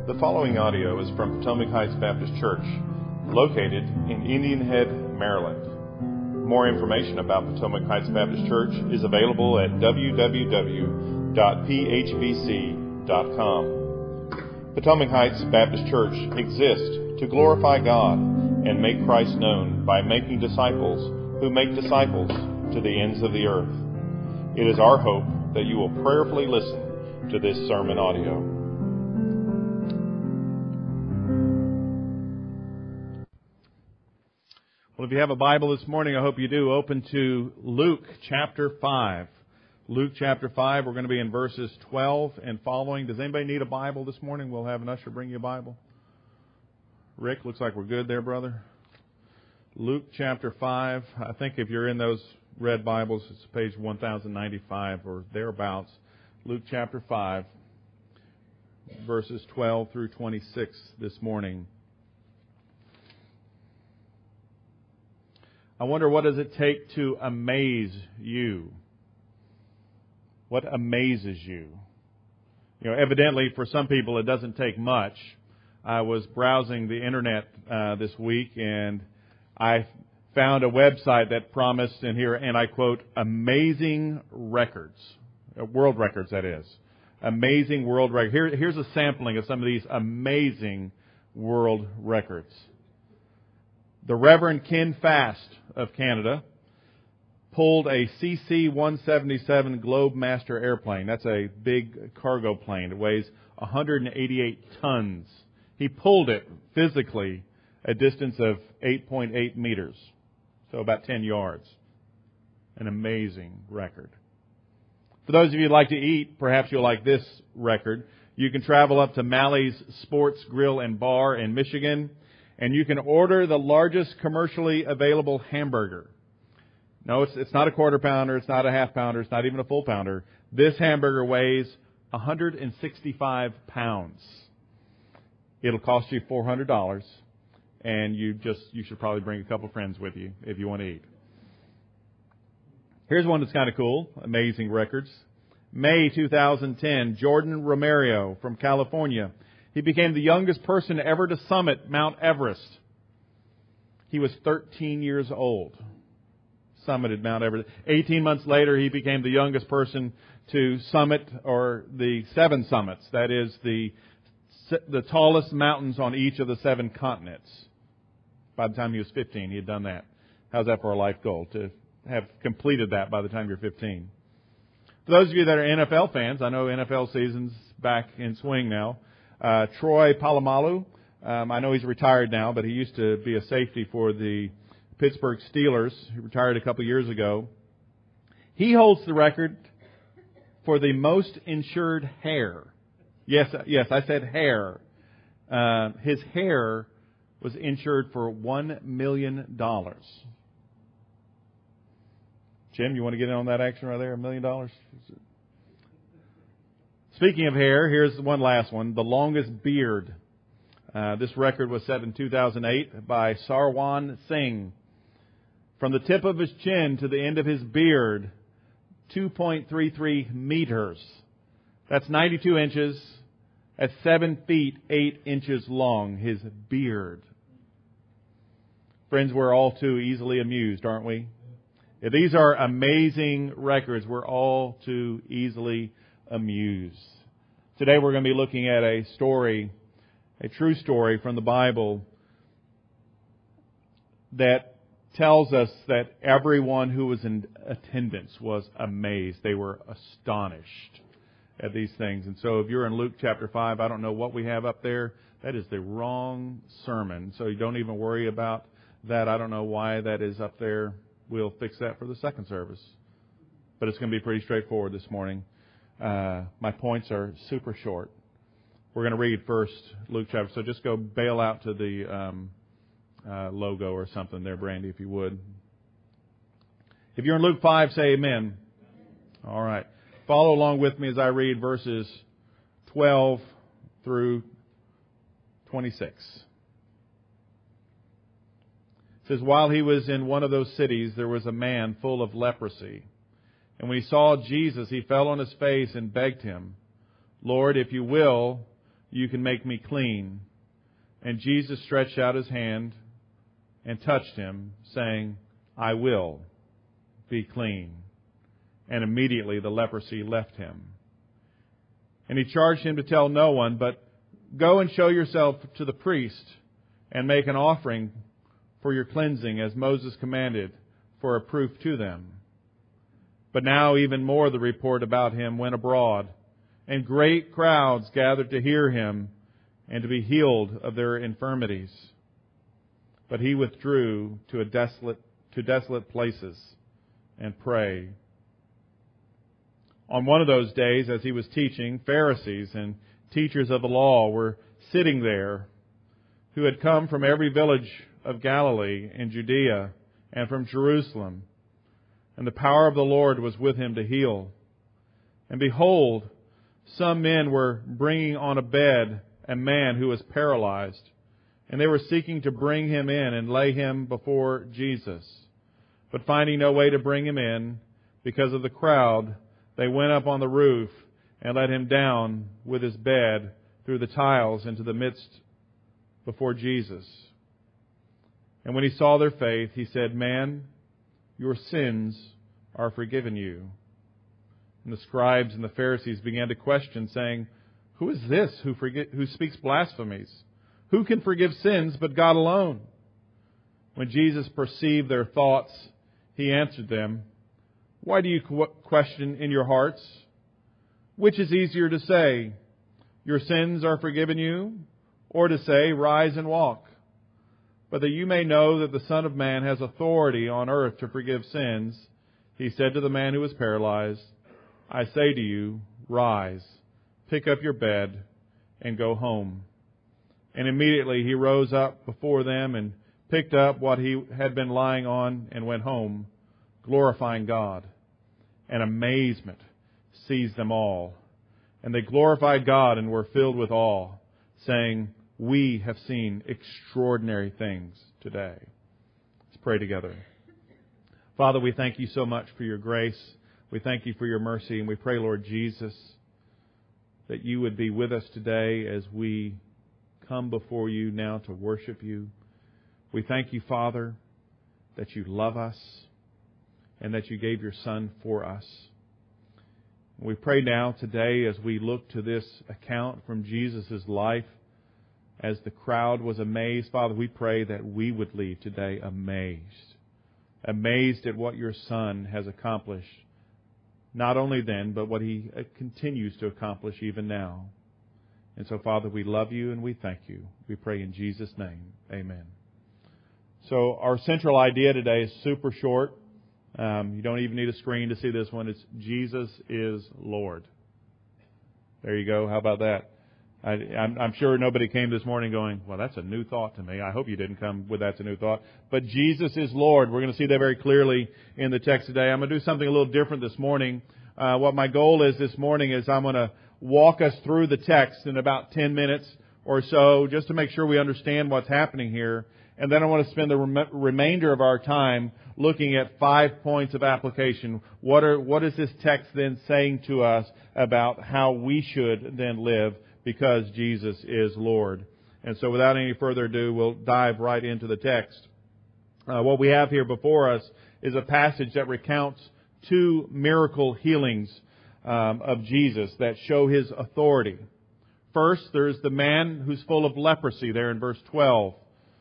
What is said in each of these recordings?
The following audio is from Potomac Heights Baptist Church, located in Indian Head, Maryland. More information about Potomac Heights Baptist Church is available at www.phbc.com. Potomac Heights Baptist Church exists to glorify God and make Christ known by making disciples who make disciples to the ends of the earth. It is our hope that you will prayerfully listen to this sermon audio. Well, if you have a Bible this morning, I hope you do. Open to Luke chapter 5. Luke chapter 5, we're going to be in verses 12 and following. Does anybody need a Bible this morning? We'll have an usher bring you a Bible. Rick, looks like we're good there, brother. Luke chapter 5. I think if you're in those red Bibles, it's page 1095 or thereabouts. Luke chapter 5, verses 12 through 26 this morning. I wonder, what does it take to amaze you? What amazes you? You know, evidently for some people it doesn't take much. I was browsing the internet this week and I found a website that promised, in here, and I quote, amazing records. World records, that is. Amazing world records. Here's a sampling of some of these amazing world records. The Reverend Ken Fast of Canada pulled a CC-177 Globemaster airplane. That's a big cargo plane. It weighs 188 tons. He pulled it physically a distance of 8.8 meters, so about 10 yards. An amazing record. For those of you who like to eat, perhaps you'll like this record. You can travel up to Mally's Sports Grill and Bar in Michigan, and you can order the largest commercially available hamburger. No, it's not a quarter pounder, it's not a half pounder, it's not even a full pounder. This hamburger weighs 165 pounds. It'll cost you $400, and you should probably bring a couple friends with you if you want to eat. Here's one that's kind of cool. Amazing records. May 2010, Jordan Romero from California. He became the youngest person ever to summit Mount Everest. He was 13 years old. Summited Mount Everest. 18 months later, he became the youngest person to summit, or the 7 summits. That is the tallest mountains on each of the 7 continents. By the time he was 15, he had done that. How's that for a life goal, to have completed that by the time you're 15? For those of you that are NFL fans, I know NFL season's back in swing now. Troy Polamalu, I know he's retired now, but he used to be a safety for the Pittsburgh Steelers. He retired a couple years ago. He holds the record for the most insured hair. Yes, I said hair. His hair was insured for $1 million. Jim, you want to get in on that action right there? $1 million? Speaking of hair, here's one last one. The longest beard. This record was set in 2008 by Sarwan Singh. From the tip of his chin to the end of his beard, 2.33 meters. That's 92 inches. That's 7 feet, 8 inches long, his beard. Friends, we're all too easily amused, aren't we? If these are amazing records, we're all too easily amused. Today we're going to be looking at a story, a true story from the Bible that tells us that everyone who was in attendance was amazed. They were astonished at these things. And so if you're in Luke chapter 5, I don't know what we have up there. That is the wrong sermon. So you don't even worry about that. I don't know why that is up there. We'll fix that for the second service. But it's going to be pretty straightforward this morning. My points are super short. We're going to read first Luke chapter. So just go bail out to the logo or something there, Brandy, if you would. If you're in Luke 5, say amen. All right. Follow along with me as I read verses 12 through 26. It says, while he was in one of those cities, there was a man full of leprosy. And when he saw Jesus, he fell on his face and begged him, Lord, if you will, you can make me clean." And Jesus stretched out His hand and touched him, saying, "I will be clean." And immediately the leprosy left him. And He charged him to tell no one, but go and show yourself to the priest and make an offering for your cleansing, as Moses commanded, for a proof to them. But now even more the report about him went abroad, and great crowds gathered to hear him and to be healed of their infirmities. But he withdrew to desolate places and prayed. On one of those days, as He was teaching, Pharisees and teachers of the law were sitting there, who had come from every village of Galilee and Judea and from Jerusalem. And the power of the Lord was with Him to heal. And behold, some men were bringing on a bed a man who was paralyzed, and they were seeking to bring him in and lay him before Jesus. But finding no way to bring him in, because of the crowd, they went up on the roof and let him down with his bed through the tiles into the midst before Jesus. And when He saw their faith, He said, "Man, your sins are forgiven you." And the scribes and the Pharisees began to question, saying, "Who is this who speaks blasphemies? Who can forgive sins but God alone?" When Jesus perceived their thoughts, He answered them, "Why do you question in your hearts? Which is easier to say, 'Your sins are forgiven you,' or to say, 'Rise and walk'? But that you may know that the Son of Man has authority on earth to forgive sins," He said to the man who was paralyzed, "I say to you, rise, pick up your bed, and go home." And immediately he rose up before them and picked up what he had been lying on and went home, glorifying God. And amazement seized them all. And they glorified God and were filled with awe, saying, "We have seen extraordinary things today." Let's pray together. Father, we thank You so much for Your grace. We thank You for Your mercy. And we pray, Lord Jesus, that You would be with us today as we come before You now to worship You. We thank You, Father, that You love us and that You gave Your Son for us. We pray now today as we look to this account from Jesus' life, as the crowd was amazed, Father, we pray that we would leave today amazed at what Your Son has accomplished, not only then, but what He continues to accomplish even now. And so, Father, we love You and we thank You. We pray in Jesus' name. Amen. So our central idea today is super short. You don't even need a screen to see this one. It's Jesus is Lord. There you go. How about that? I'm sure nobody came this morning going, "Well, that's a new thought to me." I hope you didn't come with "that's a new thought." But Jesus is Lord. We're going to see that very clearly in the text today. I'm going to do something a little different this morning. What my goal is this morning is I'm going to walk us through the text in about 10 minutes or so, just to make sure we understand what's happening here. And then I want to spend the remainder of our time looking at 5 points of application. What is this text then saying to us about how we should then live because Jesus is Lord? And so without any further ado, we'll dive right into the text. What we have here before us is a passage that recounts 2 miracle healings of Jesus that show His authority. First, there's the man who's full of leprosy there in verse 12.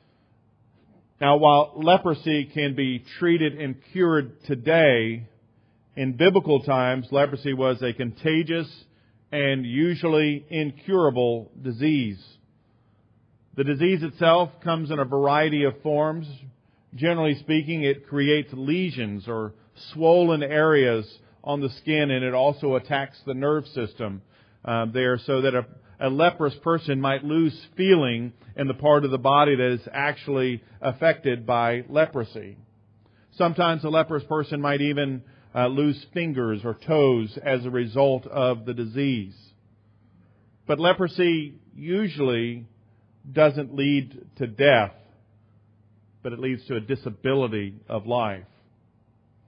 Now, while leprosy can be treated and cured today, in biblical times, leprosy was a contagious and usually incurable disease. The disease itself comes in a variety of forms. Generally speaking, it creates lesions or swollen areas on the skin, and it also attacks the nerve system there, so that a leprous person might lose feeling in the part of the body that is actually affected by leprosy. Sometimes a leprous person might even lose fingers or toes as a result of the disease. But leprosy usually doesn't lead to death, but it leads to a disability of life.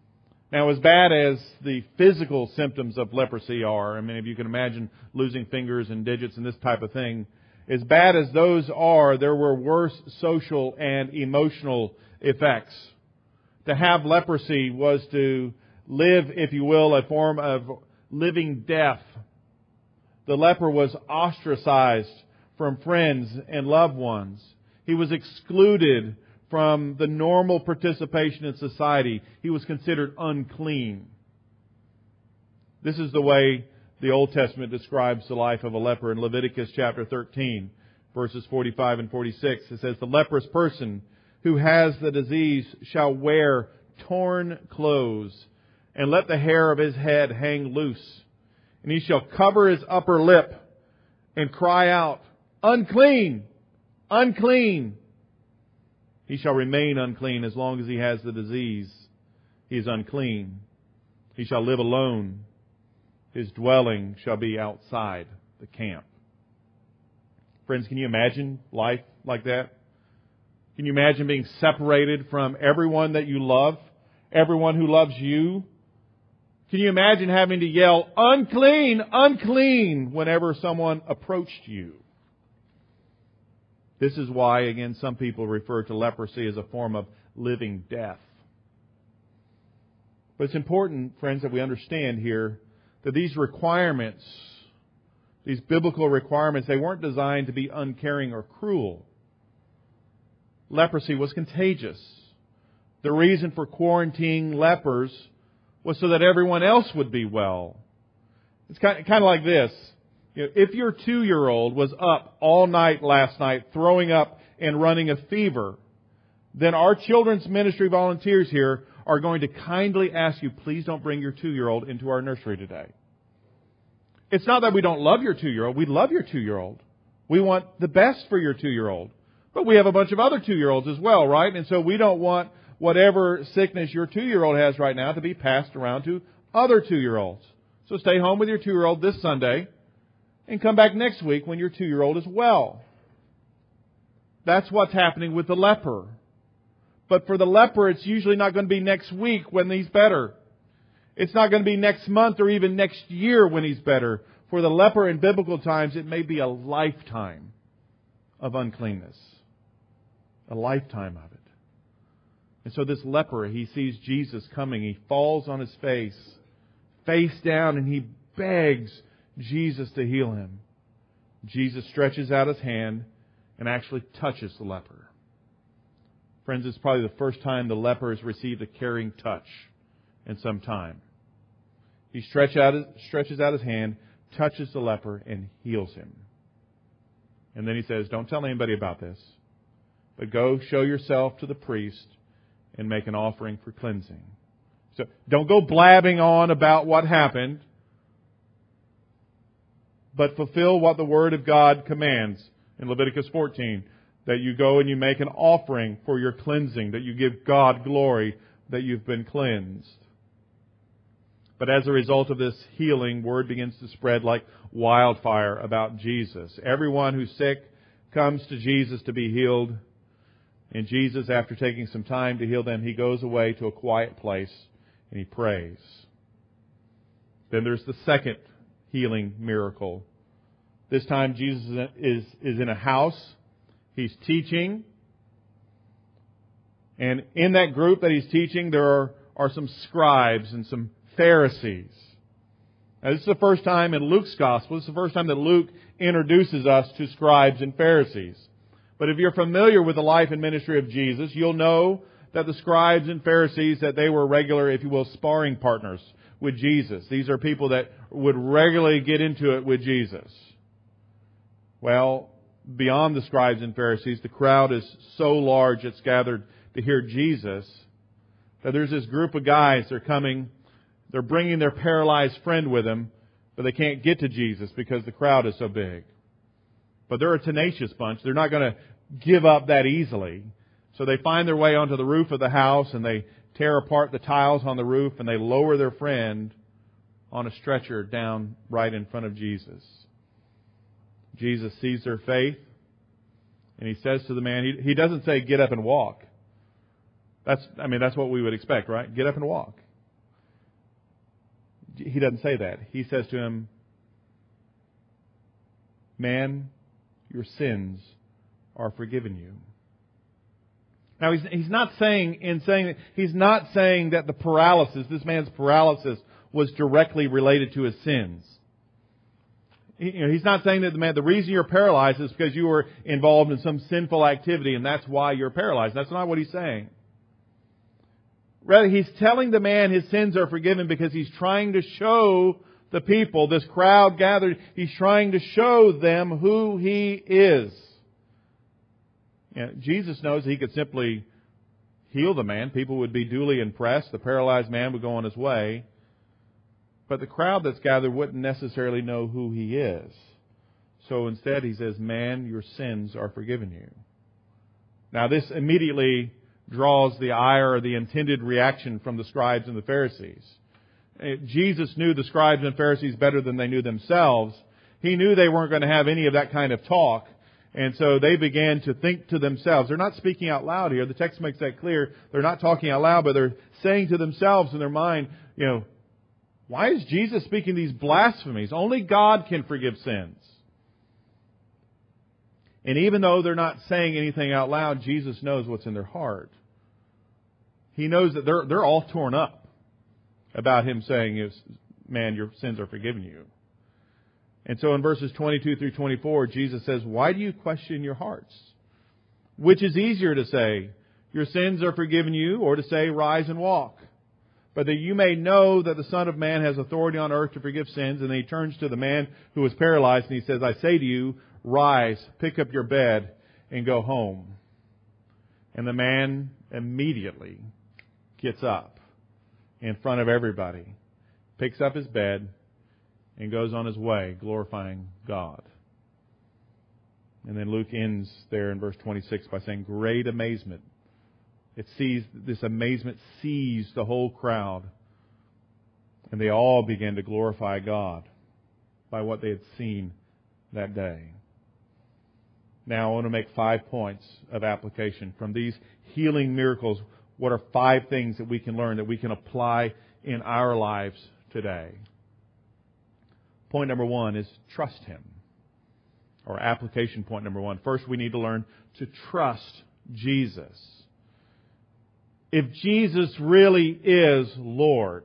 Now, as bad as the physical symptoms of leprosy are, I mean, if you can imagine losing fingers and digits and this type of thing, as bad as those are, there were worse social and emotional effects. To have leprosy was to live, if you will, a form of living death. The leper was ostracized from friends and loved ones. He was excluded from the normal participation in society. He was considered unclean. This is the way the Old Testament describes the life of a leper in Leviticus chapter 13, verses 45 and 46. It says, "The leprous person who has the disease shall wear torn clothes, and let the hair of his head hang loose. And he shall cover his upper lip and cry out, 'Unclean! Unclean!' He shall remain unclean as long as he has the disease. He is unclean. He shall live alone. His dwelling shall be outside the camp." Friends, can you imagine life like that? Can you imagine being separated from everyone that you love? Everyone who loves you? Can you imagine having to yell, "Unclean! Unclean!" whenever someone approached you? This is why, again, some people refer to leprosy as a form of living death. But it's important, friends, that we understand here that these requirements, these biblical requirements, they weren't designed to be uncaring or cruel. Leprosy was contagious. The reason for quarantining lepers was so that everyone else would be well. It's kind of like this. If your 2-year-old was up all night last night throwing up and running a fever, then our children's ministry volunteers here are going to kindly ask you, please don't bring your 2-year-old into our nursery today. It's not that we don't love your 2-year-old. We love your 2-year-old. We want the best for your 2-year-old. But we have a bunch of other 2-year-olds as well, right? And so we don't want whatever sickness your 2-year-old has right now to be passed around to other 2-year-olds. So stay home with your 2-year-old this Sunday and come back next week when your 2-year-old is well. That's what's happening with the leper. But for the leper, it's usually not going to be next week when he's better. It's not going to be next month or even next year when he's better. For the leper in biblical times, it may be a lifetime of uncleanness. A lifetime of it. And so this leper, he sees Jesus coming. He falls on his face down, and he begs Jesus to heal him. Jesus stretches out his hand and actually touches the leper. Friends, it's probably the first time the leper has received a caring touch in some time. He stretches out his hand, touches the leper, and heals him. And then he says, "Don't tell anybody about this, but go show yourself to the priest and make an offering for cleansing." So don't go blabbing on about what happened, but fulfill what the Word of God commands in Leviticus 14, that you go and you make an offering for your cleansing, that you give God glory that you've been cleansed. But as a result of this healing, word begins to spread like wildfire about Jesus. Everyone who's sick comes to Jesus to be healed. And Jesus, after taking some time to heal them, He goes away to a quiet place and He prays. Then there's the second healing miracle. This time Jesus is in a house. He's teaching. And in that group that He's teaching, there are some scribes and some Pharisees. Now, this is the first time in Luke's Gospel, this is the first time that Luke introduces us to scribes and Pharisees. But if you're familiar with the life and ministry of Jesus, you'll know that the scribes and Pharisees, that they were regular, if you will, sparring partners with Jesus. These are people that would regularly get into it with Jesus. Well, beyond the scribes and Pharisees, the crowd is so large it's gathered to hear Jesus that there's this group of guys, they're coming, they're bringing their paralyzed friend with them, but they can't get to Jesus because the crowd is so big. But they're a tenacious bunch. They're not going to give up that easily. So they find their way onto the roof of the house and they tear apart the tiles on the roof and they lower their friend on a stretcher down right in front of Jesus. Jesus sees their faith and He says to the man, He doesn't say, "Get up and walk." That's what we would expect, right? Get up and walk. He doesn't say that. He says to him, man, your sins are forgiven you. Now, he's not saying that the paralysis, this man's paralysis, was directly related to his sins. He's not saying that the reason you're paralyzed is because you were involved in some sinful activity and that's why you're paralyzed. That's not what he's saying. Rather, he's telling the man his sins are forgiven because he's trying to show the people, this crowd gathered, he's trying to show them who he is. Jesus knows he could simply heal the man. People would be duly impressed. The paralyzed man would go on his way. But the crowd that's gathered wouldn't necessarily know who he is. So instead he says, man, your sins are forgiven you. Now this immediately draws the ire or the intended reaction from the scribes and the Pharisees. Jesus knew the scribes and Pharisees better than they knew themselves. He knew they weren't going to have any of that kind of talk. And so they began to think to themselves. They're not speaking out loud here. The text makes that clear. They're not talking out loud, but they're saying to themselves in their mind, why is Jesus speaking these blasphemies? Only God can forgive sins. And even though they're not saying anything out loud, Jesus knows what's in their heart. He knows that they're all torn up about him saying, man, your sins are forgiven you. And so in verses 22 through 24, Jesus says, why do you question your hearts? Which is easier to say, your sins are forgiven you, or to say, rise and walk? But that you may know that the Son of Man has authority on earth to forgive sins. And then he turns to the man who was paralyzed and he says, I say to you, rise, pick up your bed, and go home. And the man immediately gets up in front of everybody, picks up his bed, and goes on his way, glorifying God. And then Luke ends there in verse 26 by saying, great amazement. This amazement seized the whole crowd. And they all began to glorify God by what they had seen that day. Now I want to make 5 points of application from these healing miracles. What are 5 things that we can learn, that we can apply in our lives today? Point number 1 is trust Him. Or application point number 1. First, we need to learn to trust Jesus. If Jesus really is Lord,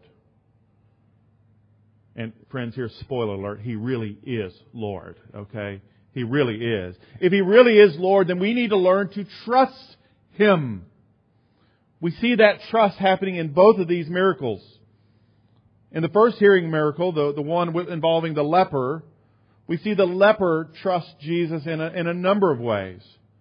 and friends, here's spoiler alert, He really is Lord, okay? He really is. If He really is Lord, then we need to learn to trust Him. We see that trust happening in both of these miracles. In the first healing miracle, the one involving the leper, we see the leper trust Jesus in a number of ways.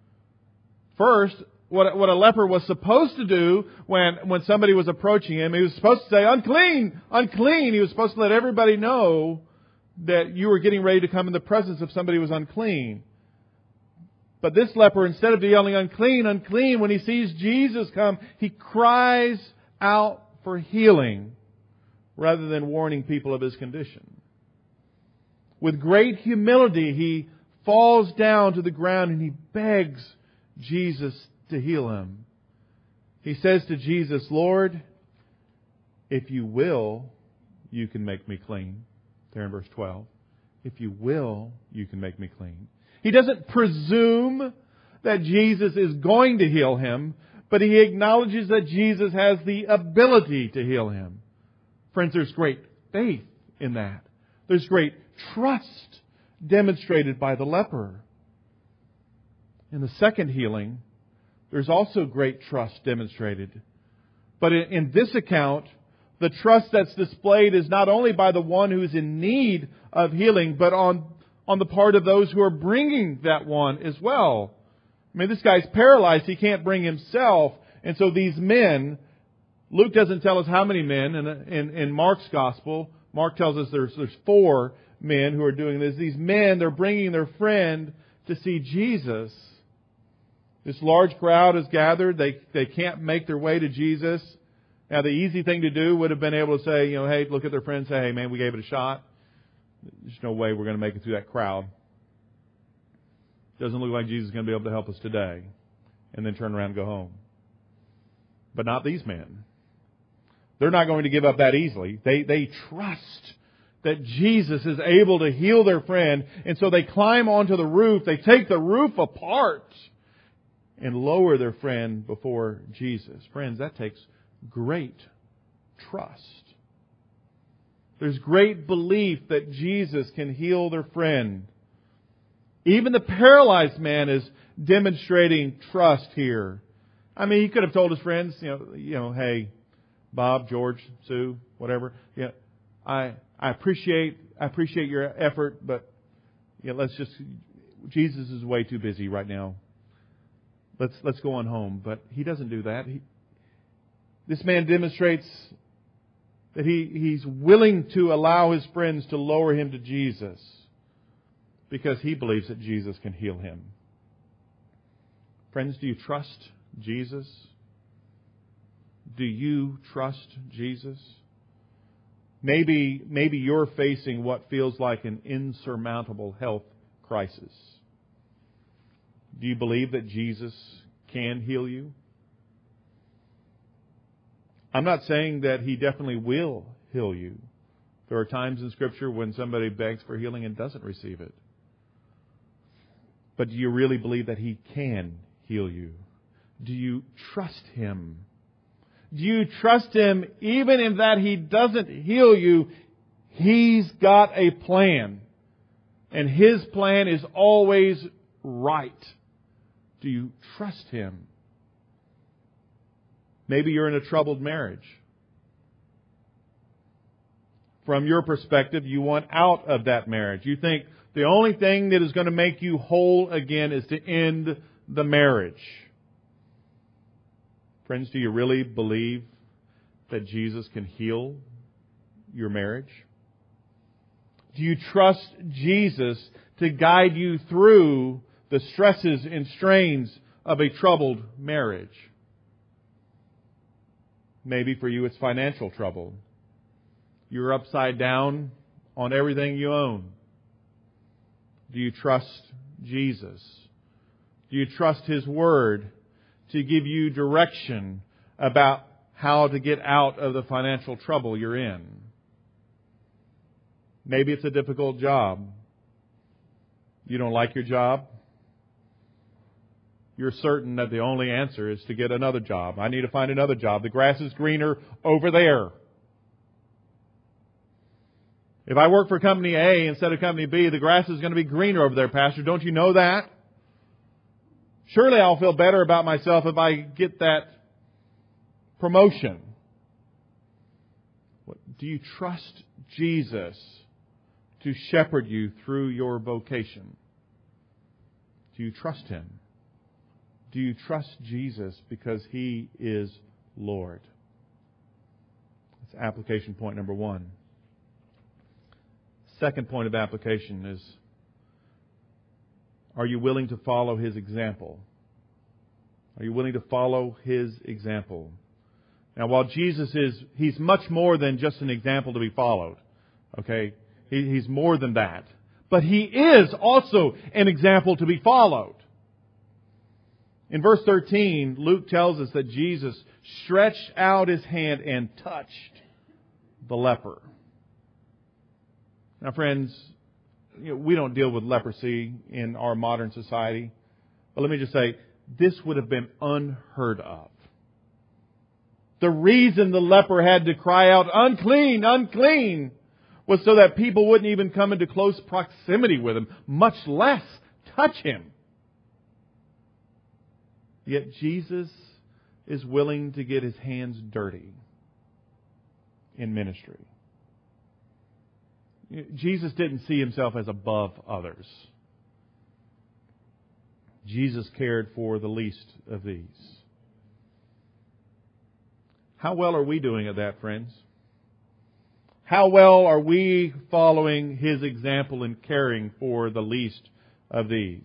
First, what a leper was supposed to do when somebody was approaching him, he was supposed to say, unclean, unclean. He was supposed to let everybody know that you were getting ready to come in the presence of somebody who was unclean. But this leper, instead of yelling, unclean, unclean, when he sees Jesus come, he cries out for healing rather than warning people of his condition. With great humility, he falls down to the ground and he begs Jesus to heal him. He says to Jesus, Lord, if you will, you can make me clean. There in verse 12. If you will, you can make me clean. He doesn't presume that Jesus is going to heal him, but he acknowledges that Jesus has the ability to heal him. Friends, there's great faith in that. There's great trust demonstrated by the leper. In the second healing, there's also great trust demonstrated. But in this account, the trust that's displayed is not only by the one who's in need of healing, but on the part of those who are bringing that one as well. I mean, this guy's paralyzed. He can't bring himself. And so these men, Luke doesn't tell us how many men. In Mark's gospel, Mark tells us there's 4 men who are doing this. These men, they're bringing their friend to see Jesus. This large crowd is gathered. They can't make their way to Jesus. Now, the easy thing to do would have been able to say, hey, look at their friend and say, hey, man, we gave it a shot. There's no way we're going to make it through that crowd. Doesn't look like Jesus is going to be able to help us today. And then turn around and go home. But not these men. They're not going to give up that easily. They trust that Jesus is able to heal their friend, and so they climb onto the roof. They take the roof apart and lower their friend before Jesus. Friends, that takes great trust. There's great belief that Jesus can heal their friend. Even the paralyzed man is demonstrating trust here. I mean, he could have told his friends, hey, Bob, George, Sue, whatever. I appreciate your effort, but Jesus is way too busy right now. Let's go on home. But he doesn't do that. This man demonstrates that he's willing to allow his friends to lower him to Jesus because he believes that Jesus can heal him. Friends, do you trust Jesus? Do you trust Jesus? Maybe you're facing what feels like an insurmountable health crisis. Do you believe that Jesus can heal you? I'm not saying that He definitely will heal you. There are times in Scripture when somebody begs for healing and doesn't receive it. But do you really believe that He can heal you? Do you trust Him? Do you trust Him even in that He doesn't heal you? He's got a plan. And His plan is always right. Do you trust Him? Maybe you're in a troubled marriage. From your perspective, you want out of that marriage. You think the only thing that is going to make you whole again is to end the marriage. Friends, do you really believe that Jesus can heal your marriage? Do you trust Jesus to guide you through the stresses and strains of a troubled marriage? Maybe for you it's financial trouble. You're upside down on everything you own. Do you trust Jesus? Do you trust His Word to give you direction about how to get out of the financial trouble you're in? Maybe it's a difficult job. You don't like your job. You're certain that the only answer is to get another job. I need to find another job. The grass is greener over there. If I work for Company A instead of Company B, the grass is going to be greener over there, Pastor. Don't you know that? Surely I'll feel better about myself if I get that promotion. Do you trust Jesus to shepherd you through your vocation? Do you trust Him? Do you trust Jesus because He is Lord? That's application point number 1. Second point of application is, are you willing to follow His example? Are you willing to follow His example? Now, while Jesus He's much more than just an example to be followed. Okay? He's more than that. But He is also an example to be followed. In verse 13, Luke tells us that Jesus stretched out His hand and touched the leper. Now, friends, we don't deal with leprosy in our modern society. But let me just say, this would have been unheard of. The reason the leper had to cry out, "Unclean, unclean," was so that people wouldn't even come into close proximity with Him, much less touch Him. Yet Jesus is willing to get His hands dirty in ministry. Jesus didn't see Himself as above others. Jesus cared for the least of these. How well are we doing at that, friends? How well are we following His example in caring for the least of these?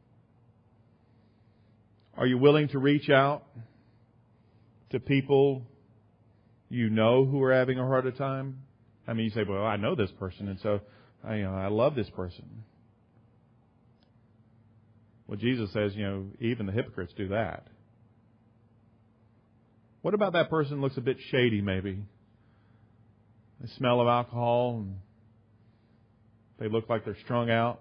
Are you willing to reach out to people you know who are having a harder time? I mean, you say, well, I know this person, and so I love this person. Well, Jesus says, even the hypocrites do that. What about that person looks a bit shady, maybe? the smell of alcohol, and they look like they're strung out.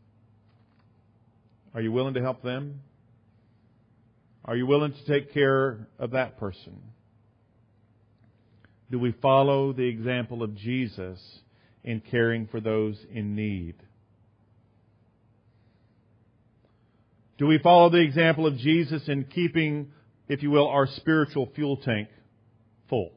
Are you willing to help them? Are you willing to take care of that person? Do we follow the example of Jesus in caring for those in need? Do we follow the example of Jesus in keeping, if you will, our spiritual fuel tank full?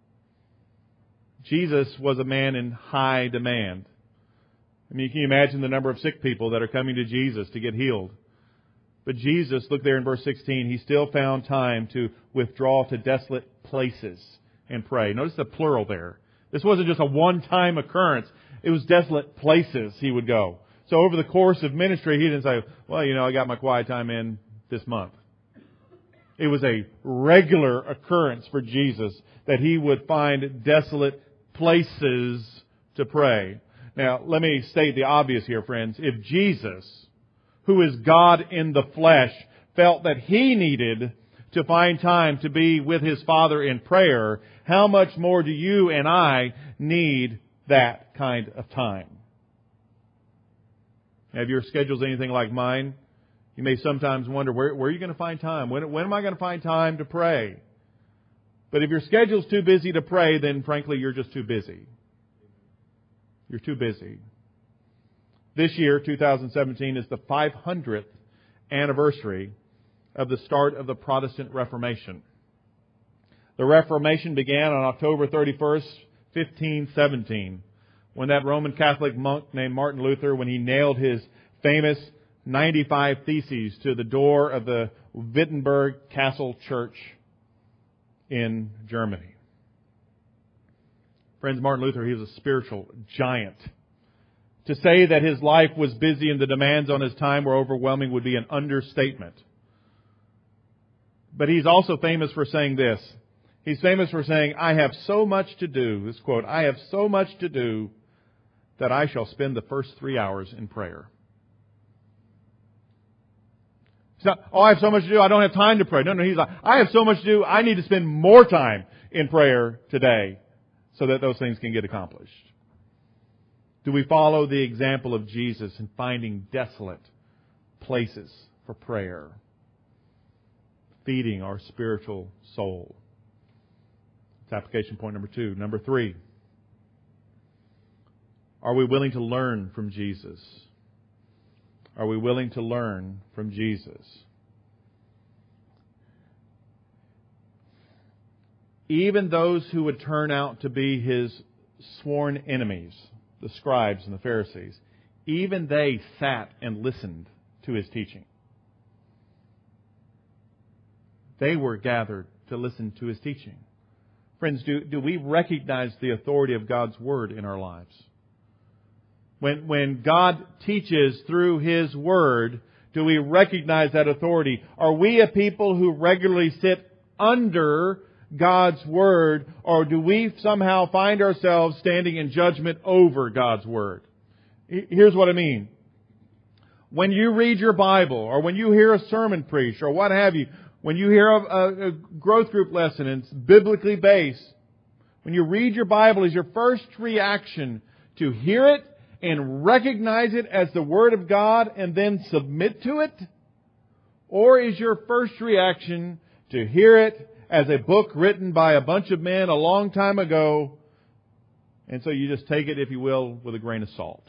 Jesus was a man in high demand. I mean, can you imagine the number of sick people that are coming to Jesus to get healed? But Jesus, look there in verse 16, He still found time to withdraw to desolate places and pray. Notice the plural there. This wasn't just a one-time occurrence. It was desolate places He would go. So over the course of ministry, He didn't say, well, I got my quiet time in this month. It was a regular occurrence for Jesus that He would find desolate places to pray. Now, let me state the obvious here, friends. If Jesus, who is God in the flesh, felt that He needed to find time to be with His Father in prayer, how much more do you and I need that kind of time? Now, if your schedule's anything like mine, you may sometimes wonder, where are you going to find time? When am I going to find time to pray? But if your schedule's too busy to pray, then frankly, you're just too busy. You're too busy. This year, 2017, is the 500th anniversary of the start of the Protestant Reformation. The Reformation began on October 31st, 1517, when that Roman Catholic monk named Martin Luther, when he nailed his famous 95 Theses to the door of the Wittenberg Castle Church in Germany. Friends, Martin Luther, he was a spiritual giant. To say that his life was busy and the demands on his time were overwhelming would be an understatement. But he's also famous for saying this. He's famous for saying, I have so much to do, this quote, I have so much to do that I shall spend the first 3 hours in prayer. It's not, I have so much to do, I don't have time to pray. No, he's like, I have so much to do, I need to spend more time in prayer today so that those things can get accomplished. Do we follow the example of Jesus in finding desolate places for prayer? Feeding our spiritual soul. It's application point number 2. Number 3. Are we willing to learn from Jesus? Are we willing to learn from Jesus? Even those who would turn out to be His sworn enemies, the scribes and the Pharisees, even they sat and listened to His teaching. They were gathered to listen to His teaching. Friends, do we recognize the authority of God's Word in our lives? When God teaches through His Word, do we recognize that authority? Are we a people who regularly sit under God's Word, or do we somehow find ourselves standing in judgment over God's Word? Here's what I mean. When you read your Bible, or when you hear a sermon preached, or what have you, when you hear a growth group lesson and it's biblically based, when you read your Bible, is your first reaction to hear it and recognize it as the Word of God and then submit to it? Or is your first reaction to hear it as a book written by a bunch of men a long time ago, and so you just take it, if you will, with a grain of salt?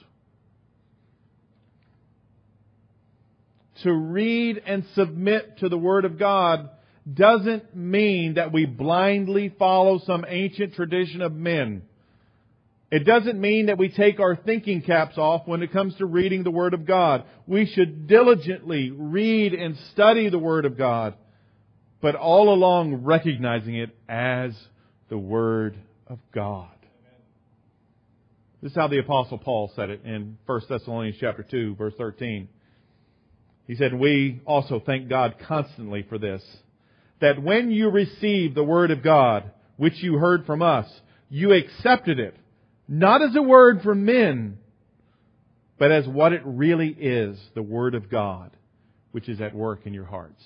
To read and submit to the Word of God doesn't mean that we blindly follow some ancient tradition of men. It doesn't mean that we take our thinking caps off when it comes to reading the Word of God. We should diligently read and study the Word of God, but all along recognizing it as the Word of God. This is how the Apostle Paul said it in 1 Thessalonians chapter 2, verse 13. He said, we also thank God constantly for this, that when you received the Word of God, which you heard from us, you accepted it, not as a word from men, but as what it really is, the Word of God, which is at work in your hearts.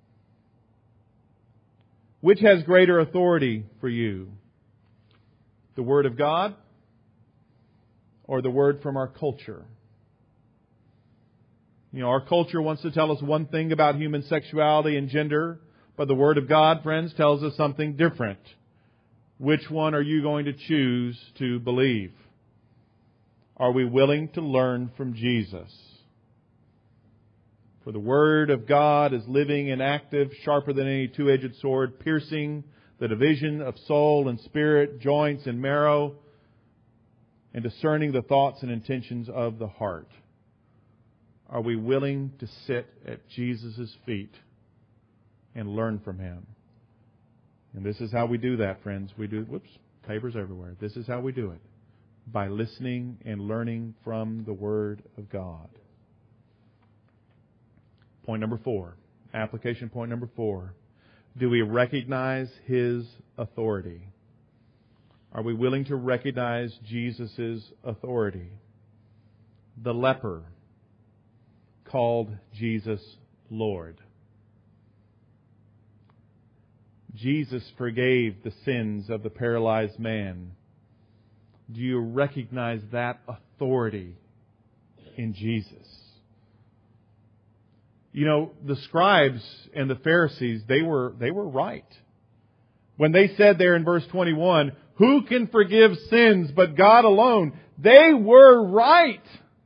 Which has greater authority for you? The Word of God or the Word from our culture? You know, our culture wants to tell us one thing about human sexuality and gender, but the Word of God, friends, tells us something different. Which one are you going to choose to believe? Are we willing to learn from Jesus? For the Word of God is living and active, sharper than any two-edged sword, piercing the division of soul and spirit, joints and marrow, and discerning the thoughts and intentions of the heart. Are we willing to sit at Jesus' feet and learn from Him? And this is how we do that, friends. We do, papers everywhere. This is how we do it. By listening and learning from the Word of God. Point number 4. Application point number 4. Do we recognize His authority? Are we willing to recognize Jesus' authority? The leper called Jesus Lord. Jesus forgave the sins of the paralyzed man. Do you recognize that authority in Jesus? You know, the scribes and the Pharisees, they were right. When they said there in verse 21, who can forgive sins but God alone? They were right.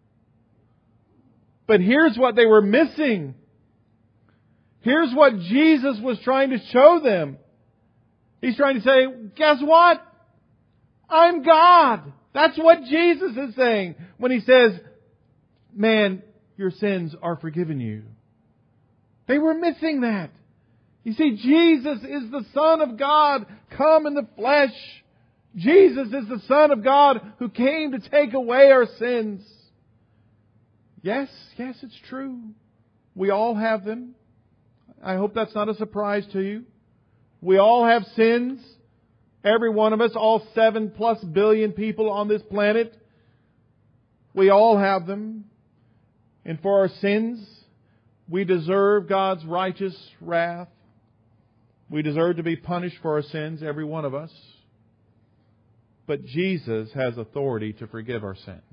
But here's what they were missing. Here's what Jesus was trying to show them. He's trying to say, guess what? I'm God. That's what Jesus is saying when He says, man, your sins are forgiven you. They were missing that. You see, Jesus is the Son of God come in the flesh. Jesus is the Son of God who came to take away our sins. Yes, it's true. We all have them. I hope that's not a surprise to you. We all have sins. Every one of us, all 7+ billion people on this planet. We all have them. And for our sins, we deserve God's righteous wrath. We deserve to be punished for our sins, every one of us. But Jesus has authority to forgive our sins.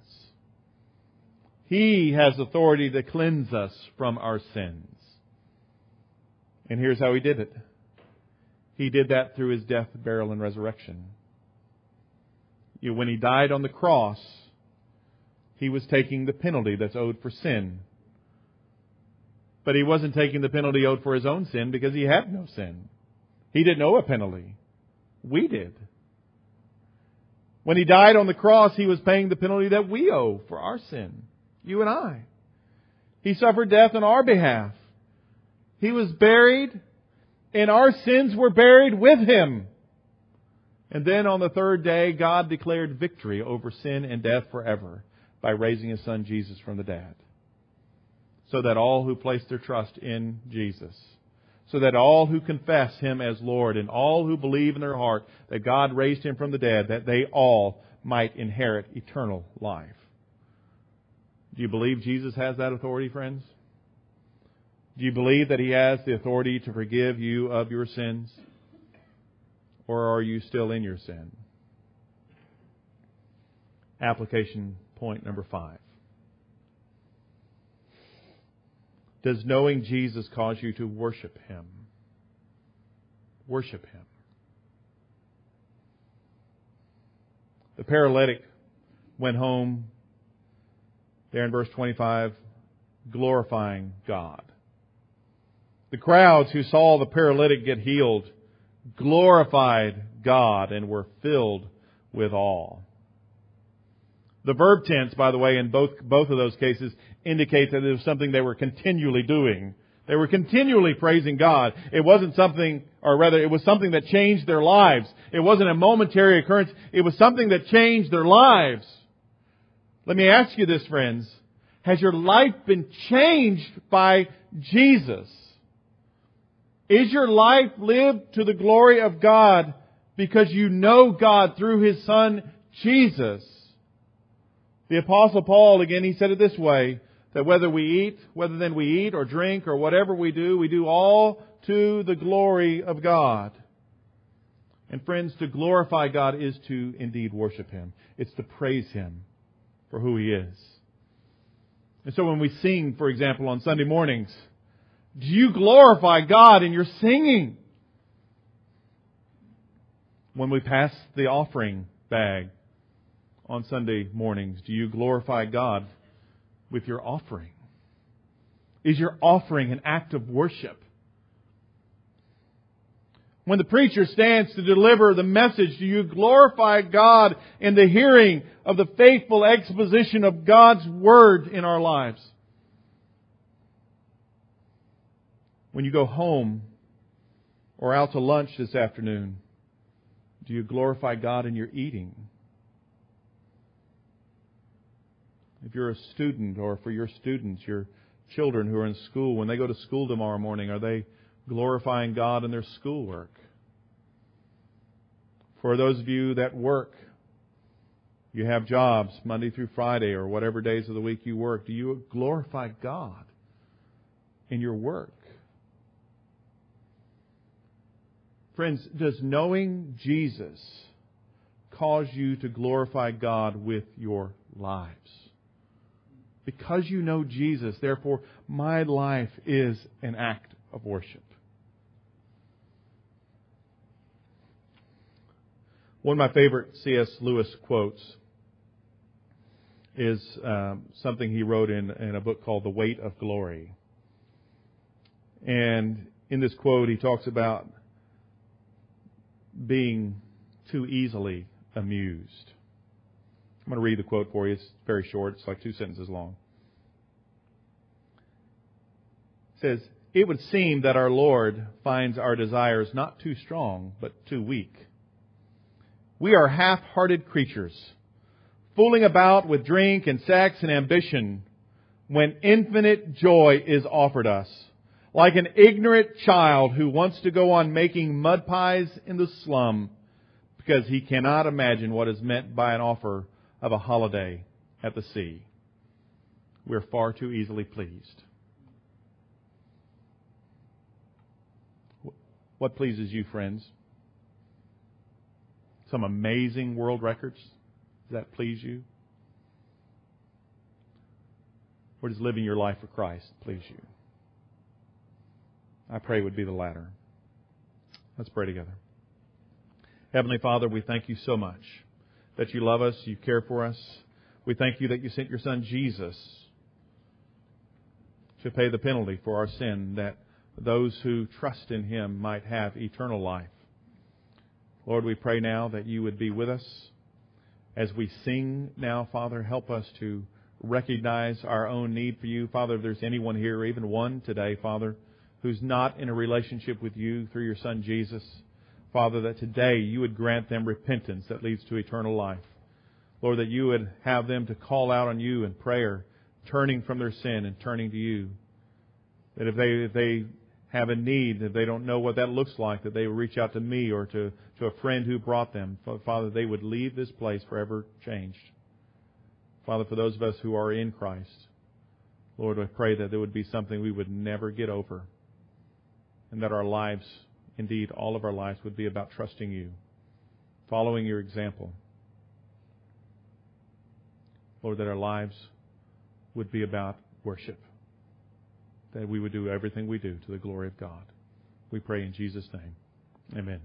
He has authority to cleanse us from our sins. And here's how He did it. He did that through His death, burial, and resurrection. When He died on the cross, He was taking the penalty that's owed for sin. But He wasn't taking the penalty owed for His own sin because He had no sin. He didn't owe a penalty. We did. When He died on the cross, He was paying the penalty that we owe for our sin. You and I. He suffered death on our behalf. He was buried, and our sins were buried with Him. And then on the third day, God declared victory over sin and death forever by raising His Son Jesus from the dead. So that all who place their trust in Jesus, so that all who confess Him as Lord and all who believe in their heart that God raised Him from the dead, that they all might inherit eternal life. Do you believe Jesus has that authority, friends? Do you believe that He has the authority to forgive you of your sins? Or are you still in your sin? Application point number 5. Does knowing Jesus cause you to worship Him? Worship Him. The paralytic went home, there in verse 25, glorifying God. The crowds who saw the paralytic get healed glorified God and were filled with awe. The verb tense, by the way, in both of those cases indicate that it was something they were continually doing. They were continually praising God. It wasn't something, or rather, it was something that changed their lives. It wasn't a momentary occurrence. It was something that changed their lives. Let me ask you this, friends. Has your life been changed by Jesus? Is your life lived to the glory of God because you know God through His Son, Jesus? The Apostle Paul, again, he said it this way, that whether we eat or drink or whatever we do all to the glory of God. And friends, to glorify God is to indeed worship Him. It's to praise Him for who He is. And so when we sing, for example, on Sunday mornings, do you glorify God in your singing? When we pass the offering bag on Sunday mornings, do you glorify God with your offering? Is your offering an act of worship? When the preacher stands to deliver the message, do you glorify God in the hearing of the faithful exposition of God's Word in our lives? When you go home or out to lunch this afternoon, do you glorify God in your eating? If you're a student, or for your students, your children who are in school, when they go to school tomorrow morning, are they glorifying God in their schoolwork? For those of you that work, you have jobs Monday through Friday or whatever days of the week you work, do you glorify God in your work? Friends, does knowing Jesus cause you to glorify God with your lives? Because you know Jesus, therefore, my life is an act of worship. One of my favorite C.S. Lewis quotes is something he wrote in a book called The Weight of Glory. And in this quote, he talks about being too easily amused. I'm going to read the quote for you. It's very short. It's like 2 sentences long. It says, "It would seem that our Lord finds our desires not too strong, but too weak. We are half-hearted creatures, fooling about with drink and sex and ambition when infinite joy is offered us, like an ignorant child who wants to go on making mud pies in the slum because he cannot imagine what is meant by an offer of a holiday at the sea. We're far too easily pleased." What pleases you, friends? Some amazing world records? Does that please you? Or does living your life for Christ please you? I pray it would be the latter. Let's pray together. Heavenly Father, we thank you so much that you love us, you care for us. We thank you that you sent your Son Jesus to pay the penalty for our sin, that those who trust in Him might have eternal life. Lord, we pray now that you would be with us as we sing now, Father. Help us to recognize our own need for you. Father, if there's anyone here, even one today, Father, who's not in a relationship with you through your Son Jesus, Father, that today you would grant them repentance that leads to eternal life. Lord, that you would have them to call out on you in prayer, turning from their sin and turning to you. That if they have a need, if they don't know what that looks like, that they would reach out to me or to a friend who brought them. Father, they would leave this place forever changed. Father, for those of us who are in Christ, Lord, I pray that there would be something we would never get over, and that our lives, indeed all of our lives, would be about trusting you, following your example. Lord, that our lives would be about worship, that we would do everything we do to the glory of God. We pray in Jesus' name. Amen.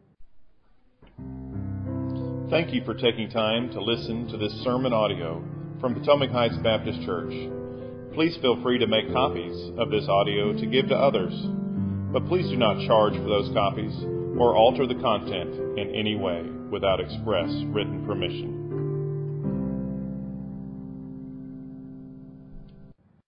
Thank you for taking time to listen to this sermon audio from Potomac Heights Baptist Church. Please feel free to make copies of this audio to give to others, but please do not charge for those copies or alter the content in any way without express written permission.